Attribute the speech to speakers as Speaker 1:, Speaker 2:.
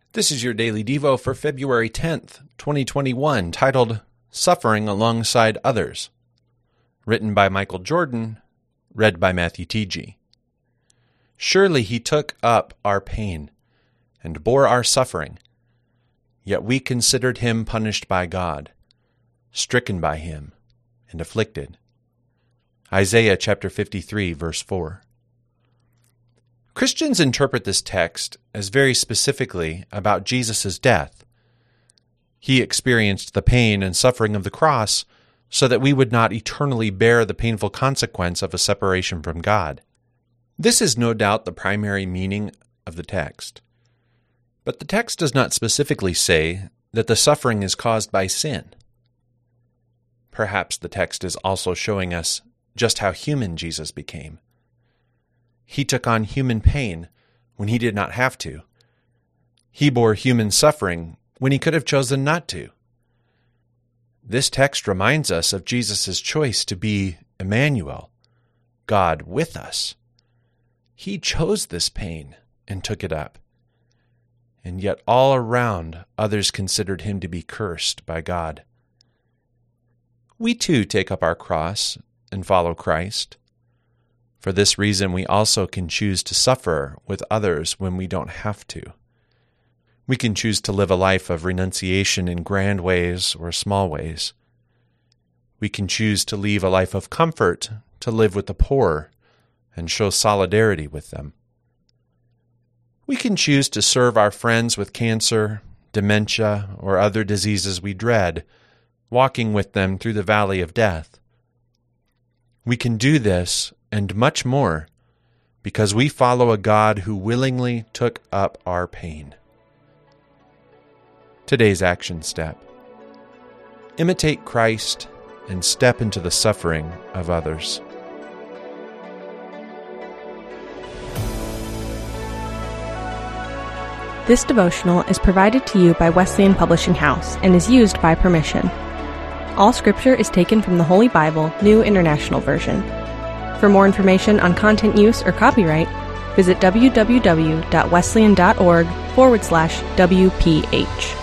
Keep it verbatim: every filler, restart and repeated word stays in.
Speaker 1: This is your Daily Devo for February tenth, twenty twenty-one, titled Suffering Alongside Others. Written by Michael Jordan, read by Matthew T G. Surely he took up our pain and bore our suffering, yet we considered him punished by God, stricken by him, and afflicted. Isaiah chapter fifty-three, verse four. Christians interpret this text as very specifically about Jesus' death. He experienced the pain and suffering of the cross so that we would not eternally bear the painful consequence of a separation from God. This is no doubt the primary meaning of the text. But the text does not specifically say that the suffering is caused by sin. Perhaps the text is also showing us just how human Jesus became. He took on human pain when he did not have to. He bore human suffering when he could have chosen not to. This text reminds us of Jesus' choice to be Emmanuel, God with us. He chose this pain and took it up. And yet all around, others considered him to be cursed by God. We too take up our cross and follow Christ. For this reason, we also can choose to suffer with others when we don't have to. We can choose to live a life of renunciation in grand ways or small ways. We can choose to leave a life of comfort to live with the poor and show solidarity with them. We can choose to serve our friends with cancer, dementia, or other diseases we dread, walking with them through the valley of death. We can do this and much more, because we follow a God who willingly took up our pain. Today's action step: imitate Christ and step into the suffering of others.
Speaker 2: This devotional is provided to you by Wesleyan Publishing House and is used by permission. All scripture is taken from the Holy Bible, New International Version. For more information on content use or copyright, visit www.wesleyan.org forward slash WPH.